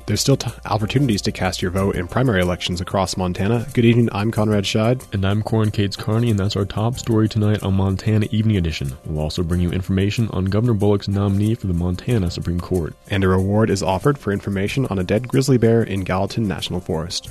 There's still opportunities to cast your vote in primary elections across Montana. Good evening, I'm Conrad Scheid. And I'm Corin Cates Carney, and that's our top story tonight on Montana Evening Edition. We'll also bring you information on Governor Bullock's nominee for the Montana Supreme Court. And a reward is offered for information on a dead grizzly bear in Gallatin National Forest.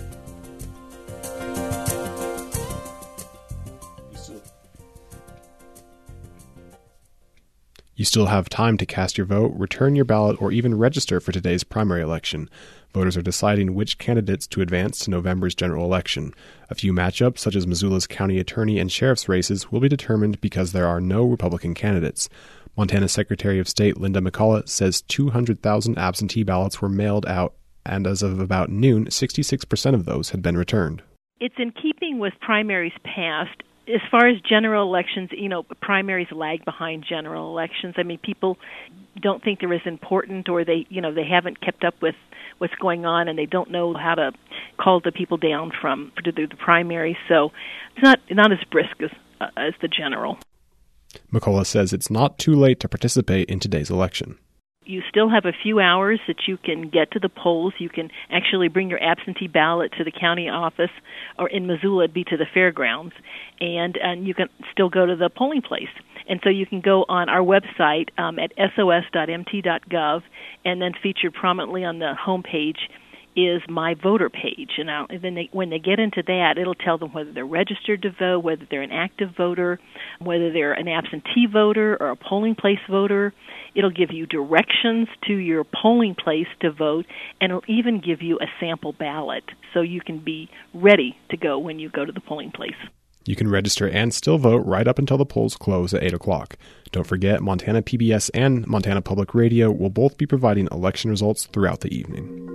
You still have time to cast your vote, return your ballot, or even register for today's primary election. Voters are deciding which candidates to advance to November's general election. A few matchups, such as Missoula's county attorney and sheriff's races, will be determined because there are no Republican candidates. Montana Secretary of State Linda McCullough says 200,000 absentee ballots were mailed out, and as of about noon, 66% of those had been returned. It's in keeping with primaries past. As far as general elections, primaries lag behind general elections. I mean, people don't think they're as important, or they haven't kept up with what's going on, and they don't know how to call the people down to do the primaries. So it's not as brisk as the general. McCullough says it's not too late to participate in today's election. You still have a few hours that you can get to the polls. You can actually bring your absentee ballot to the county office, or in Missoula, it'd be to the fairgrounds, and you can still go to the polling place. And so you can go on our website at sos.mt.gov, and then featured prominently on the homepage is My Voter page. And then when they get into that, it'll tell them whether they're registered to vote, whether they're an active voter, whether they're an absentee voter or a polling place voter. It'll give you directions to your polling place to vote, and it'll even give you a sample ballot so you can be ready to go when you go to the polling place. You can register and still vote right up until the polls close at 8 o'clock. Don't forget, Montana PBS and Montana Public Radio will both be providing election results throughout the evening.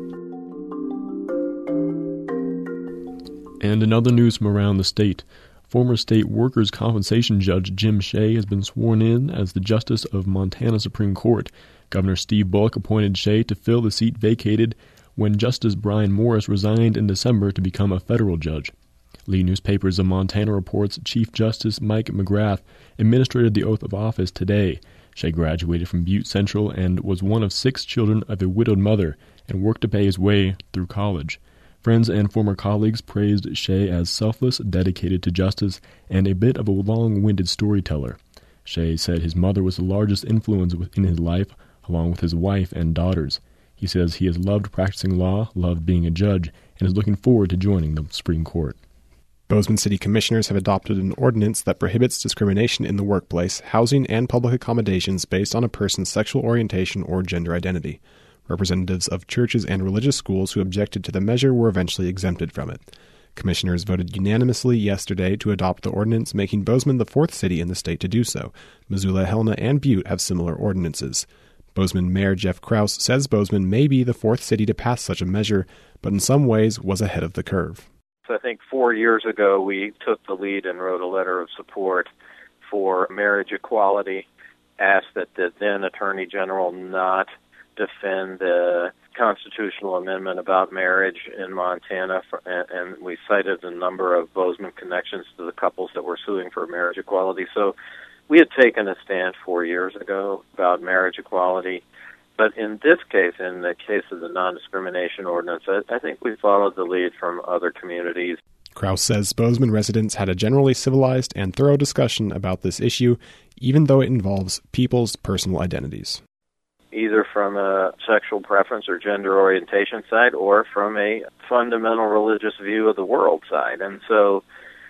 And in other news from around the state, former state workers' compensation judge Jim Shea has been sworn in as the Justice of Montana Supreme Court. Governor Steve Bullock appointed Shea to fill the seat vacated when Justice Brian Morris resigned in December to become a federal judge. Lee Newspapers of Montana reports Chief Justice Mike McGrath administered the oath of office today. Shea graduated from Butte Central and was one of 6 children of a widowed mother and worked to pay his way through college. Friends and former colleagues praised Shea as selfless, dedicated to justice, and a bit of a long-winded storyteller. Shea said his mother was the largest influence in his life, along with his wife and daughters. He says he has loved practicing law, loved being a judge, and is looking forward to joining the Supreme Court. Bozeman City Commissioners have adopted an ordinance that prohibits discrimination in the workplace, housing, and public accommodations based on a person's sexual orientation or gender identity. Representatives of churches and religious schools who objected to the measure were eventually exempted from it. Commissioners voted unanimously yesterday to adopt the ordinance, making Bozeman the 4th city in the state to do so. Missoula, Helena, and Butte have similar ordinances. Bozeman Mayor Jeff Krause says Bozeman may be the 4th city to pass such a measure, but in some ways was ahead of the curve. So I think 4 years ago we took the lead and wrote a letter of support for marriage equality, asked that the then Attorney General not defend the constitutional amendment about marriage in Montana, and we cited a number of Bozeman connections to the couples that were suing for marriage equality. So we had taken a stand 4 years ago about marriage equality, but in this case, in the case of the non-discrimination ordinance, I think we followed the lead from other communities. Krause says Bozeman residents had a generally civilized and thorough discussion about this issue, even though it involves people's personal identities. Either from a sexual preference or gender orientation side, or from a fundamental religious view of the world side. And so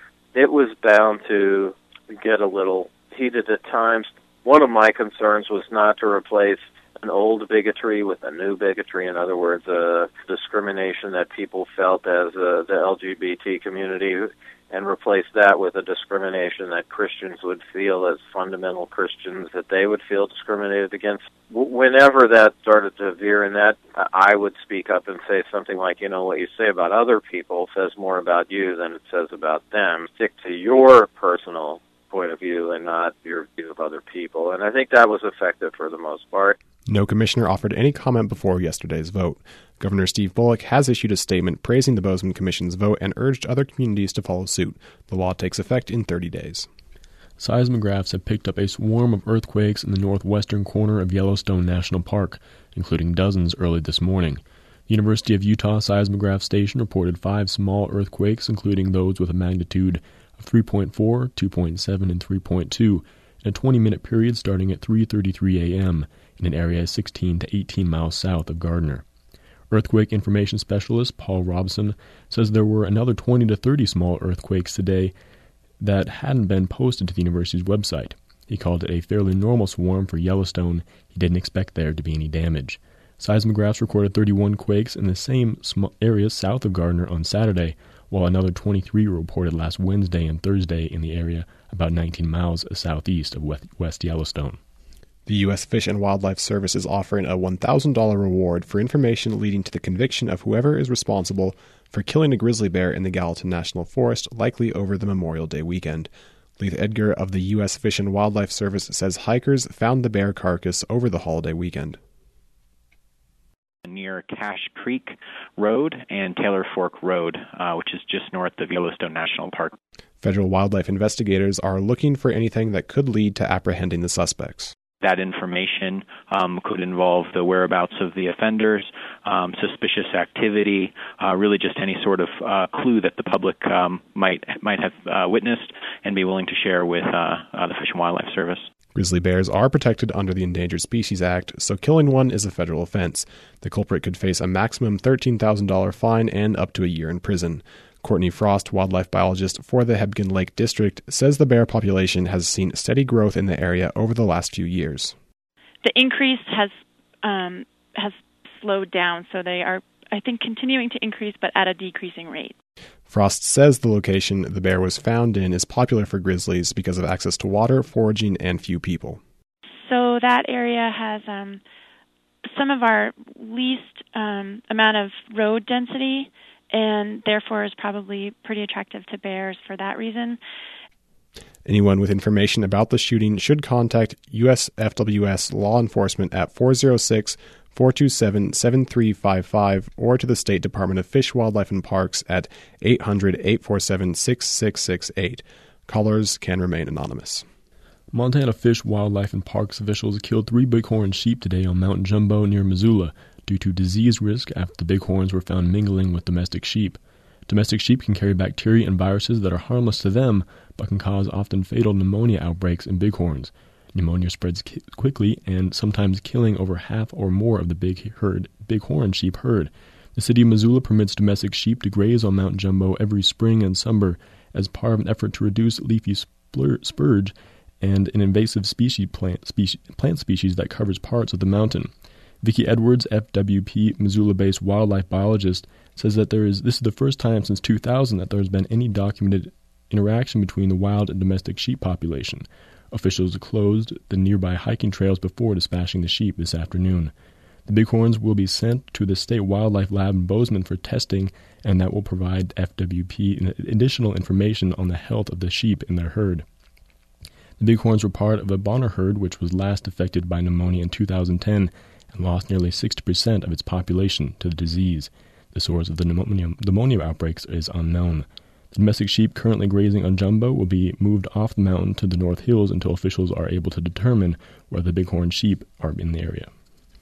it was bound to get a little heated at times. One of my concerns was not to replace an old bigotry with a new bigotry. In other words, discrimination that people felt as the LGBT community, and replace that with a discrimination that Christians would feel as fundamental Christians, that they would feel discriminated against. Whenever that started to veer in that, I would speak up and say something like, what you say about other people says more about you than it says about them. Stick to your personal point of view and not your view of other people. And I think that was effective for the most part. No commissioner offered any comment before yesterday's vote. Governor Steve Bullock has issued a statement praising the Bozeman Commission's vote and urged other communities to follow suit. The law takes effect in 30 days. Seismographs have picked up a swarm of earthquakes in the northwestern corner of Yellowstone National Park, including dozens early this morning. University of Utah Seismograph Station reported 5 small earthquakes, including those with a magnitude of 3.4, 2.7, and 3.2, in a 20-minute period starting at 3:33 a.m. in an area 16 to 18 miles south of Gardner. Earthquake information specialist Paul Robson says there were another 20 to 30 small earthquakes today that hadn't been posted to the university's website. He called it a fairly normal swarm for Yellowstone. He didn't expect there to be any damage. Seismographs recorded 31 quakes in the same areas south of Gardner on Saturday, while another 23 were reported last Wednesday and Thursday in the area about 19 miles southeast of West Yellowstone. The U.S. Fish and Wildlife Service is offering a $1,000 reward for information leading to the conviction of whoever is responsible for killing a grizzly bear in the Gallatin National Forest, likely over the Memorial Day weekend. Leith Edgar of the U.S. Fish and Wildlife Service says hikers found the bear carcass over the holiday weekend. Near Cache Creek Road and Taylor Fork Road, which is just north of Yellowstone National Park. Federal wildlife investigators are looking for anything that could lead to apprehending the suspects. That information could involve the whereabouts of the offenders, suspicious activity, really just any sort of clue that the public might have witnessed and be willing to share with the Fish and Wildlife Service. Grizzly bears are protected under the Endangered Species Act, so killing one is a federal offense. The culprit could face a maximum $13,000 fine and up to a year in prison. Courtney Frost, wildlife biologist for the Hebgen Lake District, says the bear population has seen steady growth in the area over the last few years. The increase has slowed down, so they are, I think, continuing to increase, but at a decreasing rate. Frost says the location the bear was found in is popular for grizzlies because of access to water, foraging, and few people. So that area has some of our least amount of road density, and therefore is probably pretty attractive to bears for that reason. Anyone with information about the shooting should contact USFWS law enforcement at 406-427-7355 or to the State Department of Fish, Wildlife, and Parks at 800-847-6668. Callers can remain anonymous. Montana Fish, Wildlife, and Parks officials killed 3 bighorn sheep today on Mount Jumbo near Missoula due to disease risk after the bighorns were found mingling with domestic sheep. Domestic sheep can carry bacteria and viruses that are harmless to them, but can cause often fatal pneumonia outbreaks in bighorns. Pneumonia spreads quickly and sometimes killing over half or more of the bighorn sheep herd. The city of Missoula permits domestic sheep to graze on Mount Jumbo every spring and summer as part of an effort to reduce leafy spurge and an invasive plant species that covers parts of the mountain. Vicki Edwards, FWP Missoula-based wildlife biologist, says that this is the first time since 2000 that there has been any documented interaction between the wild and domestic sheep population. Officials closed the nearby hiking trails before dispatching the sheep this afternoon. The bighorns will be sent to the State Wildlife Lab in Bozeman for testing, and that will provide FWP additional information on the health of the sheep in their herd. The bighorns were part of a Bonner herd which was last affected by pneumonia in 2010 and lost nearly 60% of its population to the disease. The source of the pneumonia outbreaks is unknown. The domestic sheep currently grazing on Jumbo will be moved off the mountain to the North Hills until officials are able to determine where the bighorn sheep are in the area.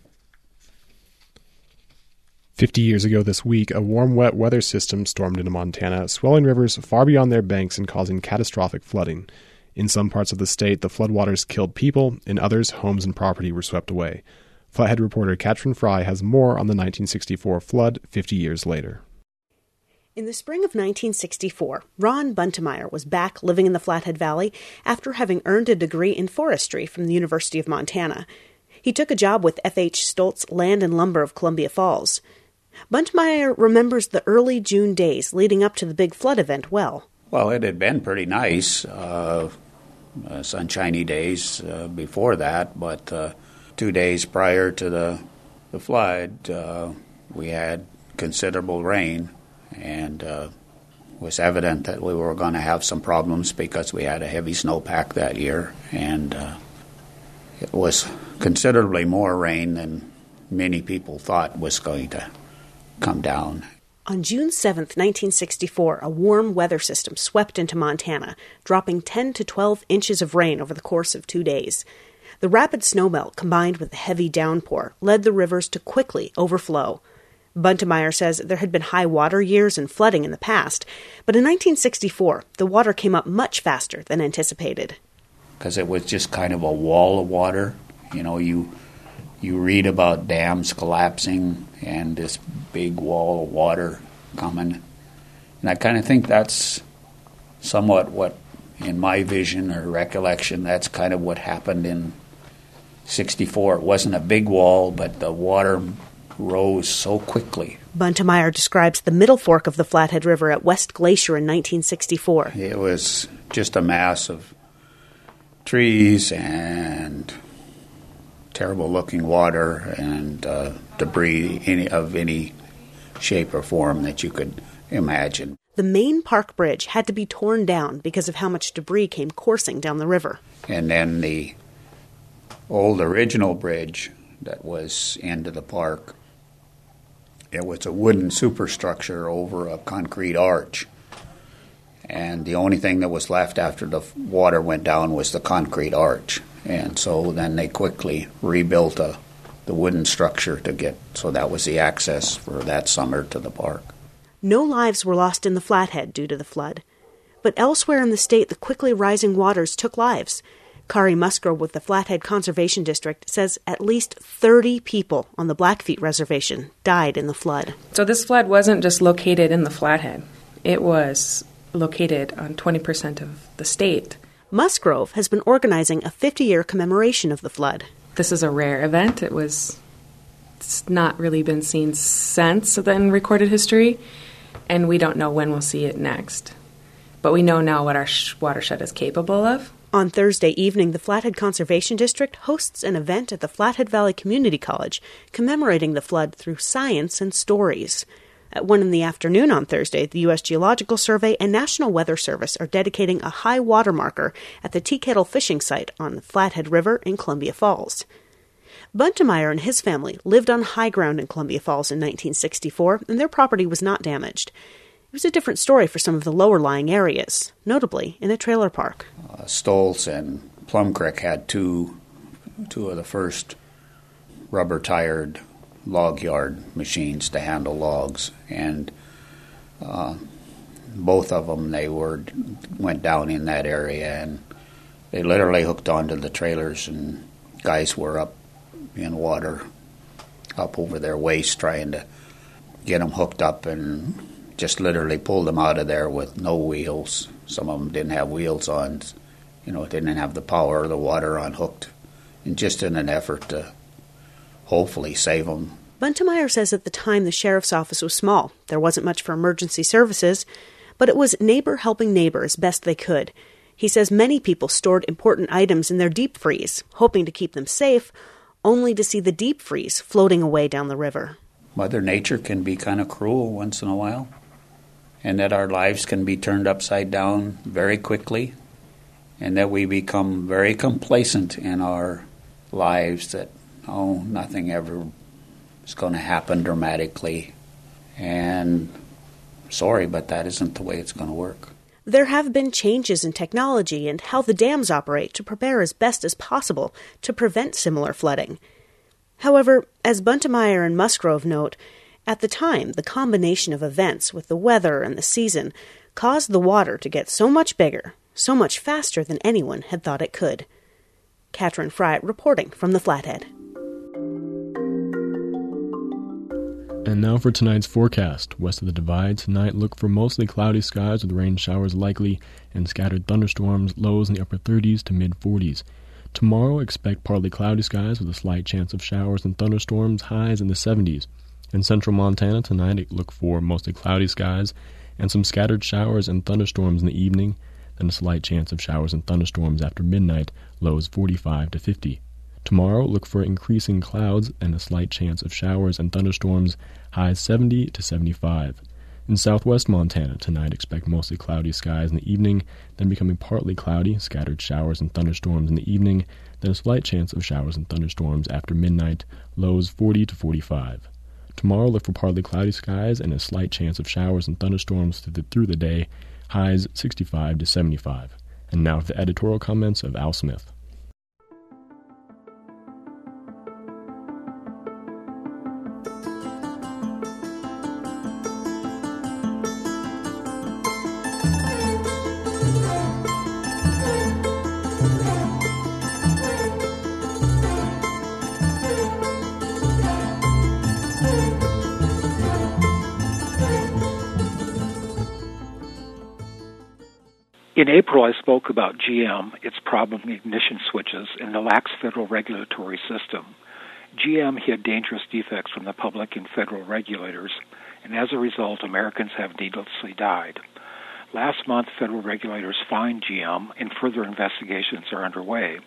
50 years ago this week, a warm, wet weather system stormed into Montana, swelling rivers far beyond their banks and causing catastrophic flooding. In some parts of the state, the floodwaters killed people. In others, homes and property were swept away. Flathead reporter Katrin Fry has more on the 1964 flood 50 years later. In the spring of 1964, Ron Buntemeyer was back living in the Flathead Valley after having earned a degree in forestry from the University of Montana. He took a job with F.H. Stoltz Land and Lumber of Columbia Falls. Buntemeyer remembers the early June days leading up to the big flood event well. Well, it had been pretty nice, sunshiny days before that, but 2 days prior to the flood, we had considerable rain, and it was evident that we were going to have some problems because we had a heavy snowpack that year, and it was considerably more rain than many people thought was going to come down. On June 7, 1964, a warm weather system swept into Montana, dropping 10 to 12 inches of rain over the course of 2 days. The rapid snowmelt, combined with the heavy downpour, led the rivers to quickly overflow. Buntemeyer says there had been high water years and flooding in the past, but in 1964, the water came up much faster than anticipated. Because it was just kind of a wall of water. You know, you read about dams collapsing and this big wall of water coming. And I kind of think that's somewhat what, in my vision or recollection, that's kind of what happened in 64. It wasn't a big wall, but the water rose so quickly. Buntemeyer describes the middle fork of the Flathead River at West Glacier in 1964. It was just a mass of trees and terrible-looking water and debris of any shape or form that you could imagine. The main park bridge had to be torn down because of how much debris came coursing down the river. And then the old original bridge that was into the park, it was a wooden superstructure over a concrete arch. And the only thing that was left after the water went down was the concrete arch. And so then they quickly rebuilt the wooden structure so that was the access for that summer to the park. No lives were lost in the Flathead due to the flood. But elsewhere in the state, the quickly rising waters took lives. Kari Musgrove with the Flathead Conservation District says at least 30 people on the Blackfeet Reservation died in the flood. So this flood wasn't just located in the Flathead. It was located on 20% of the state. Musgrove has been organizing a 50-year commemoration of the flood. This is a rare event. It's not really been seen since in recorded history, and we don't know when we'll see it next. But we know now what our watershed is capable of. On Thursday evening, the Flathead Conservation District hosts an event at the Flathead Valley Community College commemorating the flood through science and stories. At 1 p.m. on Thursday, the U.S. Geological Survey and National Weather Service are dedicating a high water marker at the Tea Kettle fishing site on the Flathead River in Columbia Falls. Buntemeyer and his family lived on high ground in Columbia Falls in 1964, and their property was not damaged. It was a different story for some of the lower-lying areas, notably in a trailer park. Stoltz and Plum Creek had two of the first rubber-tired log yard machines to handle logs, and both of them went down in that area, and they literally hooked onto the trailers, and guys were up in water, up over their waist, trying to get them hooked up, and just literally pulled them out of there with no wheels. Some of them didn't have wheels on, didn't have the power of the water unhooked, and just in an effort to hopefully save them. Buntemeyer says at the time the sheriff's office was small. There wasn't much for emergency services, but it was neighbor helping neighbor as best they could. He says many people stored important items in their deep freeze, hoping to keep them safe, only to see the deep freeze floating away down the river. Mother Nature can be kind of cruel once in a while, and that our lives can be turned upside down very quickly, and that we become very complacent in our lives that, nothing ever is going to happen dramatically. And sorry, but that isn't the way it's going to work. There have been changes in technology and how the dams operate to prepare as best as possible to prevent similar flooding. However, as Buntemeyer and Musgrove note, at the time, the combination of events with the weather and the season caused the water to get so much bigger, so much faster than anyone had thought it could. Katrin Fry reporting from the Flathead. And now for tonight's forecast. West of the Divide tonight, look for mostly cloudy skies with rain showers likely and scattered thunderstorms, lows in the upper 30s to mid-40s. Tomorrow, expect partly cloudy skies with a slight chance of showers and thunderstorms, highs in the 70s. In central Montana tonight, look for mostly cloudy skies and some scattered showers and thunderstorms in the evening, then a slight chance of showers and thunderstorms after midnight, lows 45 to 50. Tomorrow, look for increasing clouds and a slight chance of showers and thunderstorms, highs 70 to 75. In southwest Montana tonight, expect mostly cloudy skies in the evening, then becoming partly cloudy, scattered showers and thunderstorms in the evening, then a slight chance of showers and thunderstorms after midnight, lows 40 to 45. Tomorrow, look for partly cloudy skies and a slight chance of showers and thunderstorms through the day, highs 65 to 75. And now for the editorial comments of Al Smith. In April, I spoke about GM, its problem ignition switches, and the lax federal regulatory system. GM hid dangerous defects from the public and federal regulators, and as a result, Americans have needlessly died. Last month, federal regulators fined GM, and further investigations are underway.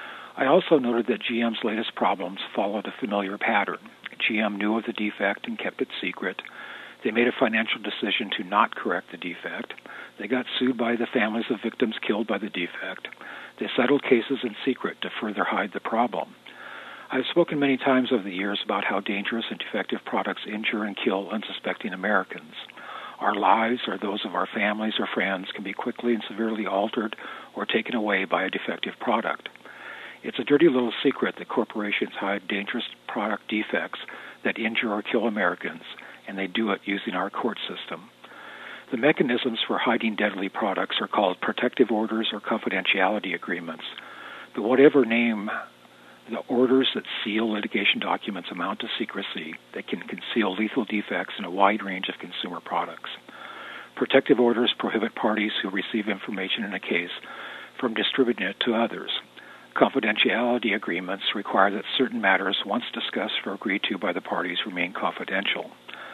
I also noted that GM's latest problems followed a familiar pattern. GM knew of the defect and kept it secret. They made a financial decision to not correct the defect. They got sued by the families of victims killed by the defect. They settled cases in secret to further hide the problem. I've spoken many times over the years about how dangerous and defective products injure and kill unsuspecting Americans. Our lives, or those of our families or friends, can be quickly and severely altered or taken away by a defective product. It's a dirty little secret that corporations hide dangerous product defects that injure or kill Americans, and they do it using our court system. The mechanisms for hiding deadly products are called protective orders or confidentiality agreements. But whatever name the orders that seal litigation documents amount to secrecy that can conceal lethal defects in a wide range of consumer products. Protective orders prohibit parties who receive information in a case from distributing it to others. Confidentiality agreements require that certain matters, once discussed or agreed to by the parties, remain confidential.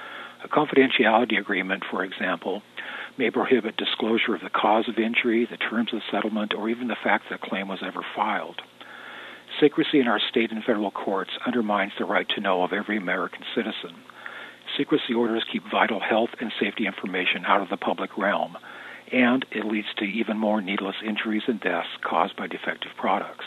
A confidentiality agreement, for example, may prohibit disclosure of the cause of injury, the terms of settlement, or even the fact that a claim was ever filed. Secrecy in our state and federal courts undermines the right to know of every American citizen. Secrecy orders keep vital health and safety information out of the public realm, and it leads to even more needless injuries and deaths caused by defective products.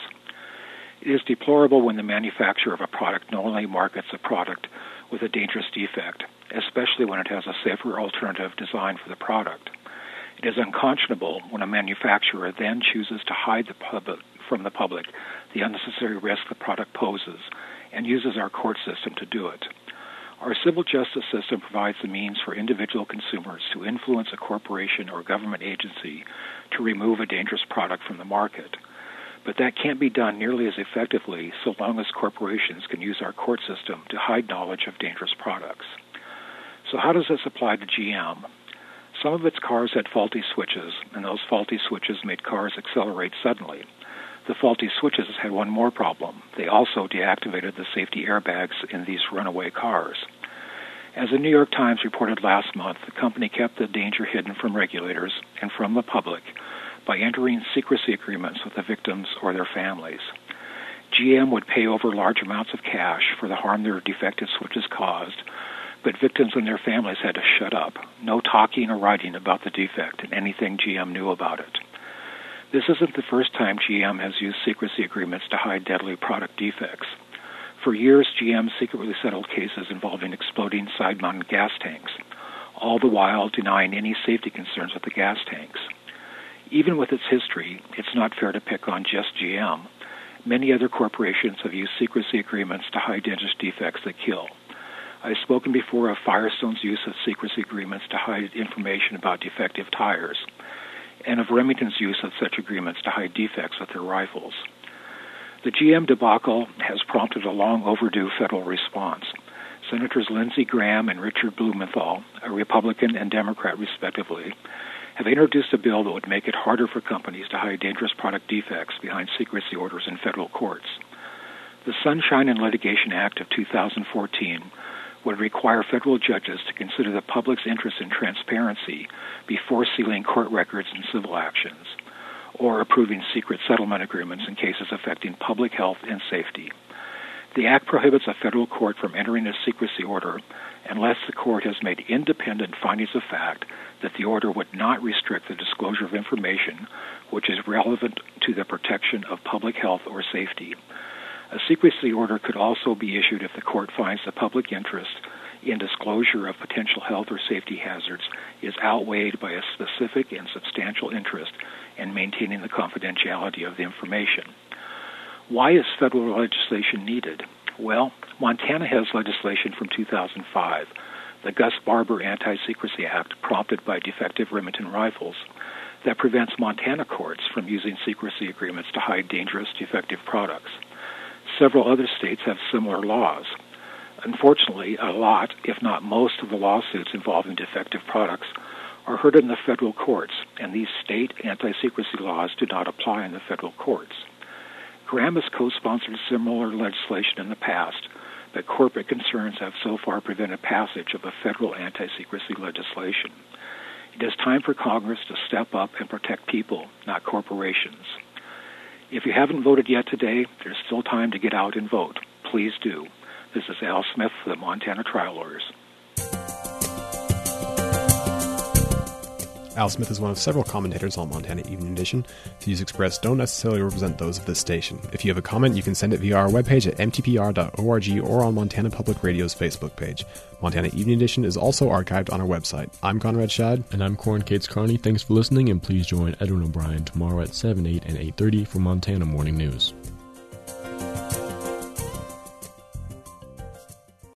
It is deplorable when the manufacturer of a product knowingly markets a product with a dangerous defect, especially when it has a safer alternative designed for the product. It is unconscionable when a manufacturer then chooses to hide from the public the unnecessary risk the product poses and uses our court system to do it. Our civil justice system provides the means for individual consumers to influence a corporation or government agency to remove a dangerous product from the market. But that can't be done nearly as effectively so long as corporations can use our court system to hide knowledge of dangerous products. So how does this apply to GM? Some of its cars had faulty switches, and those faulty switches made cars accelerate suddenly. The faulty switches had one more problem. They also deactivated the safety airbags in these runaway cars. As the New York Times reported last month, the company kept the danger hidden from regulators and from the public by entering secrecy agreements with the victims or their families. GM would pay over large amounts of cash for the harm their defective switches caused, but victims and their families had to shut up. No talking or writing about the defect and anything GM knew about it. This isn't the first time GM has used secrecy agreements to hide deadly product defects. For years, GM secretly settled cases involving exploding side-mounted gas tanks, all the while denying any safety concerns with the gas tanks. Even with its history, it's not fair to pick on just GM. Many other corporations have used secrecy agreements to hide dangerous defects that kill. I've spoken before of Firestone's use of secrecy agreements to hide information about defective tires, and of Remington's use of such agreements to hide defects with their rifles. The GM debacle has prompted a long overdue federal response. Senators Lindsey Graham and Richard Blumenthal, a Republican and Democrat respectively, have introduced a bill that would make it harder for companies to hide dangerous product defects behind secrecy orders in federal courts. The Sunshine and Litigation Act of 2014 would require federal judges to consider the public's interest in transparency before sealing court records in civil actions, or approving secret settlement agreements in cases affecting public health and safety. The Act prohibits a federal court from entering a secrecy order unless the court has made independent findings of fact that the order would not restrict the disclosure of information which is relevant to the protection of public health or safety. A secrecy order could also be issued if the court finds the public interest in disclosure of potential health or safety hazards is outweighed by a specific and substantial interest in maintaining the confidentiality of the information. Why is federal legislation needed? Well, Montana has legislation from 2005, the Gus Barber Anti-Secrecy Act, prompted by defective Remington rifles, that prevents Montana courts from using secrecy agreements to hide dangerous defective products. Several other states have similar laws. Unfortunately, a lot, if not most, of the lawsuits involving defective products are heard in the federal courts, and these state anti-secrecy laws do not apply in the federal courts. Graham has co-sponsored similar legislation in the past, but corporate concerns have so far prevented passage of the federal anti-secrecy legislation. It is time for Congress to step up and protect people, not corporations. If you haven't voted yet today, there's still time to get out and vote. Please do. This is Al Smith for the Montana Trial Lawyers. Al Smith is one of several commentators on Montana Evening Edition. The views expressed don't necessarily represent those of this station. If you have a comment, you can send it via our webpage at mtpr.org or on Montana Public Radio's Facebook page. Montana Evening Edition is also archived on our website. I'm Conrad Schad. And I'm Corin Cates Carney. Thanks for listening, and please join Edwin O'Brien tomorrow at 7, 8, and 8:30 for Montana Morning News.